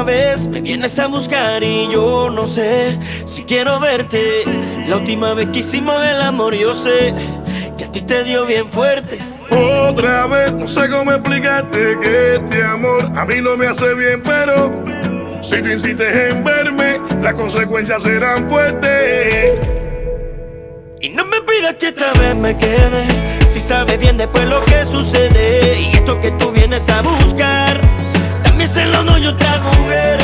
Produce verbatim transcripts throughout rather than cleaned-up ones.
vez me vienes a buscar y yo no sé si quiero verte. La última vez que hicimos el amor yo sé que a ti te dio bien fuerte. Otra vez, no sé cómo explicarte que este amor a mí no me hace bien, pero si tú insistes en verme, las consecuencias serán fuertes. Y no me pidas que esta vez me quede, si sabes bien después lo que sucede. Y esto que tú vienes a buscar, también se lo doy a otras mujeres.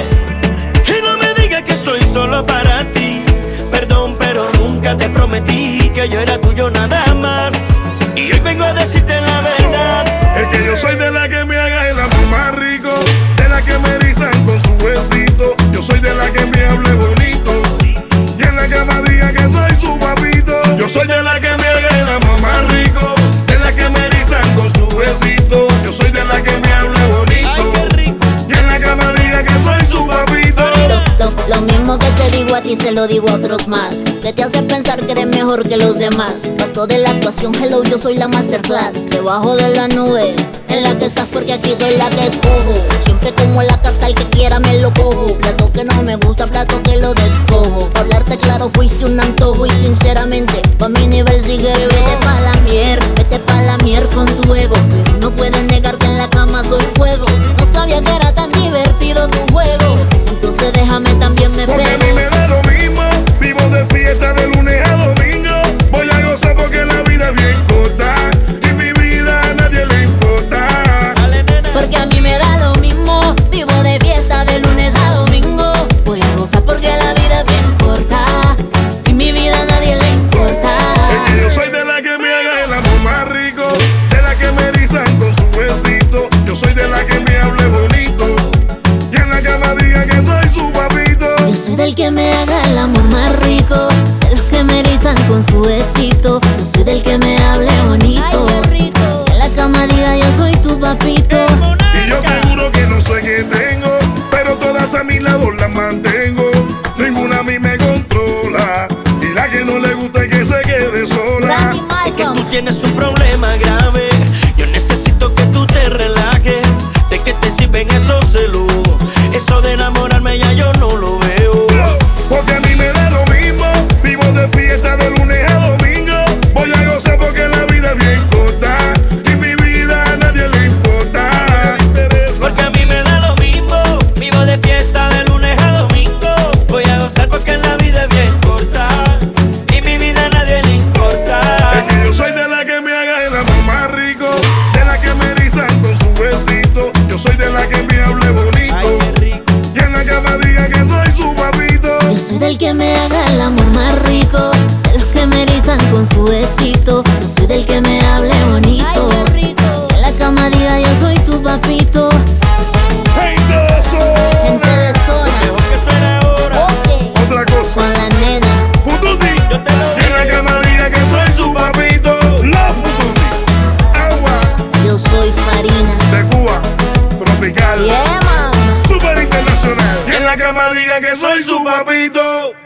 Y no me digas que soy solo para ti. Perdón, pero nunca te prometí que yo era tuyo nada más. Y hoy vengo a decirte la verdad. Es que yo soy de la que me haga el amor más rico, de la que me erizan con su besito. Yo soy de la que me hable bonito y en la cama diga que soy su papito. Yo soy de la que me haga el amor más rico, de la que me erizan con su besito. Yo soy de la que me hable bonito. Ay, qué rico. Y en la cama diga que soy su papito. Lo, lo, lo mismo que te digo a ti se lo digo a otros más, que te hace pensar que eres mejor que los demás. Basto de la actuación, hello, yo soy la masterclass. Debajo de la nube en la que estás, porque aquí soy la que escojo. Siempre como la carta, el que quiera me lo cojo. Plato que no me gusta, plato que lo despojo. Pa' hablarte claro, fuiste un antojo y sinceramente pa' mi nivel sigue. Vete pa' la mier, vete pa' la mier con tu ego, pero no puedes negar que en la cama soy fuego. No sabía que era tan divertido tu juego, entonces déjame también me pego. Porque a mí me da lo mismo, vivo de fiesta de lunes a domingo. Voy a gozar porque la vida es bien corta y mi vida a nadie le importa. Porque a mí me da lo mismo, vivo de fiesta de lunes a domingo. Voy a gozar porque la vida es bien corta y mi vida a nadie le importa. Es que yo soy de la que me haga el amor más rico, de la que me erizan con su besito. Yo soy de la que me hable bonito y en la cama diga que soy su papito. Yo soy del que me haga el amor más rico, de los que me erizan con su besito. Yo soy del que me hable bonito, y en la cama diga yo soy tu papito. Y yo te juro que no sé qué tengo, pero todas a mi lado las mantengo. Ninguna a mí me controla y la que no le gusta es que se quede sola. Es que tú tienes un problema grave. Yo necesito que tú te relajes. ¿De qué te sirven esos celos? Eso de enamorarme ya yo no lo veo. Porque a mí me da lo mismo, vivo de fiesta de lunes a domingo. Voy a gozar porque la vida es bien corta y mi vida a nadie le importa. Porque a mí me da lo mismo, vivo de fiesta de lunes a domingo. Voy a gozar porque la vida es bien corta y mi vida a nadie le importa. Es que yo soy de la que me haga el amor más rico, de la que me erizan con su besito. Yo soy de la que me hable bonito. Ay, qué rico. Y en la cama diga que soy su papito. Yo soy del que me haga el amor más rico, de los que me erizan con su besito. Yo soy del que me hable bonito, en la cama diga yo soy tu papito. Gente de Gente zona. de zona, Mejor que suene ahora. ok, Otra cosa. con la nena. Pututi. Yo te lo Y en la cama diga que soy su papito. La pututi. Agua Yo soy Farina. de Cuba. Tropical. Yeah, man. Super internacional. Y en la cama diga que soy su papito.